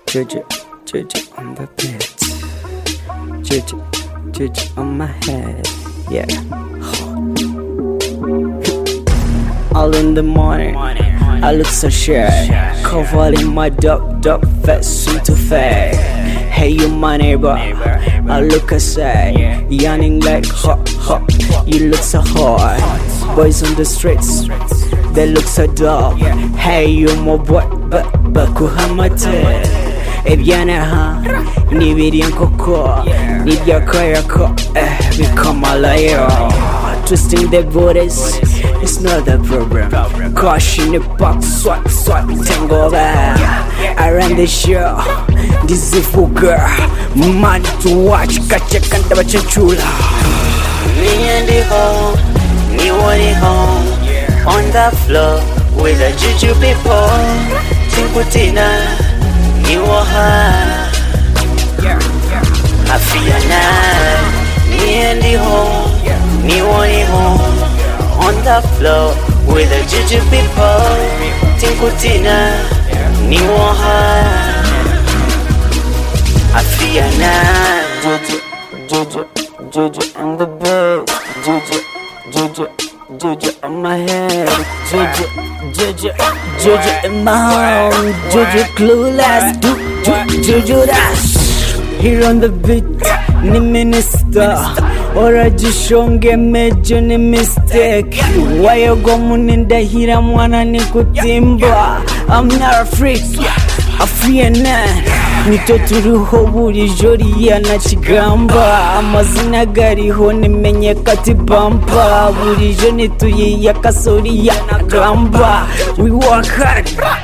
Juju, Juju on the beat. Juju, Juju on my head. Yeah. All in the morning, I look so shy. Covered in my dark face, soon to fade. Hey, you my neighbor, I look aside, yawning like hot. You look so hot. Boys on the streets, they look so dark. Hey, you my boy, but kuhamate. Ebyana ha, nibirian koko, nibyakayako, become a liar. Twisting the borders, it's not a problem. Caution the box, swat, tango back. I ran the show, this is for girl. Man to watch, kacha kanta bachachula. Me and the home, me want it home. On the floor with the juju people. Tinkutina, me want her. I feel nice. Me and the home, me want it home. On the floor with the juju people. Tinkutina, me want her. I feel nice. Juju on the bed, Juju on my head, Juju in my home, Juju clueless, Juju dash. Here on the beat, ni minister, ora jishonge mejo ni mistake. Wayogo muninda hira mwana ni kutimba. I'm not a freak, a free man. Nitoturuho buri jori yana chigamba. Amazina gariho nimenye kati bamba. Buri joni tuye yakasori yana gamba. We work hard.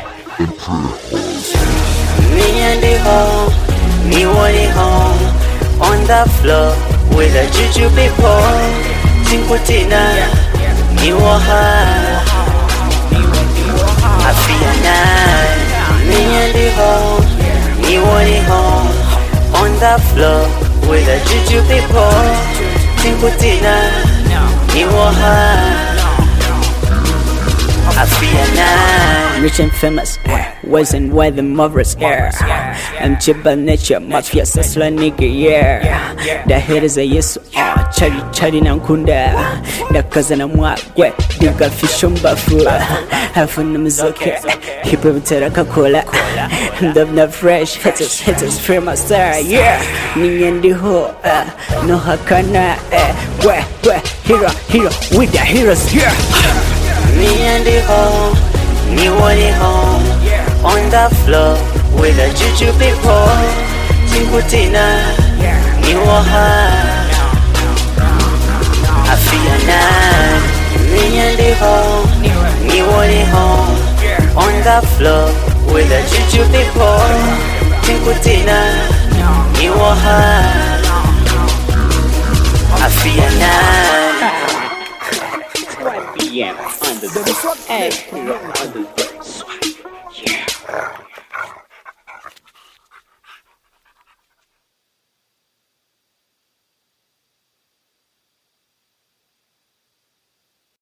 Me and the home, me want it home. On the floor with the juju people. Tinkutina, me want her. I feel nice. Me and the home, me want it home. On the floor with the juju people. Tinkutina, me want her. I feel nice. Rich and famous, wasn't why the mothers air. I'm cheap by nature, mafia sasla nigga, yeah. The head is a yes, chari nankunda. The cousin of mwagwe, diga fish on bafu. Half of them is okay. Hip hop teraka cola. Dubna fresh, hitters, famous star, yeah. Me and the ho, no hakana, hero, with the heroes, yeah. Me and the home, me want it home. On the floor with the juju people. Tinkutina, me want her. I feel nice. Me and the home, me want it home. On the floor with the juju people. Tinkutina, me want her. I feel nice. Yeah, under the